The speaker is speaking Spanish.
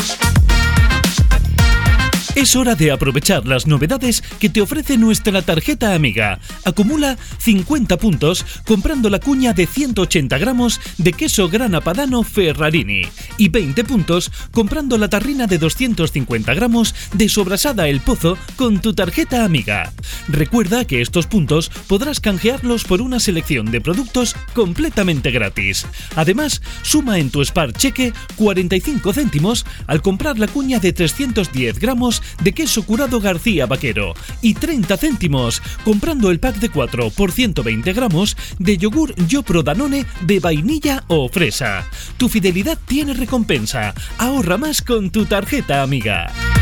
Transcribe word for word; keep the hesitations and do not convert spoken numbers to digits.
Es hora de aprovechar las novedades que te ofrece nuestra tarjeta amiga. Acumula cincuenta puntos comprando la cuña de ciento ochenta gramos de queso grana padano Ferrarini y veinte puntos comprando la tarrina de doscientos cincuenta gramos de sobrasada El Pozo con tu tarjeta amiga. Recuerda que estos puntos podrás canjearlos por una selección de productos completamente gratis. Además, suma en tu Spar Cheque cuarenta y cinco céntimos al comprar la cuña de trescientos diez gramos de queso curado García Vaquero y treinta céntimos comprando el pack de cuatro por ciento veinte gramos de yogur Yopro Danone de vainilla o fresa. Tu fidelidad tiene recompensa. Ahorra más con tu tarjeta amiga.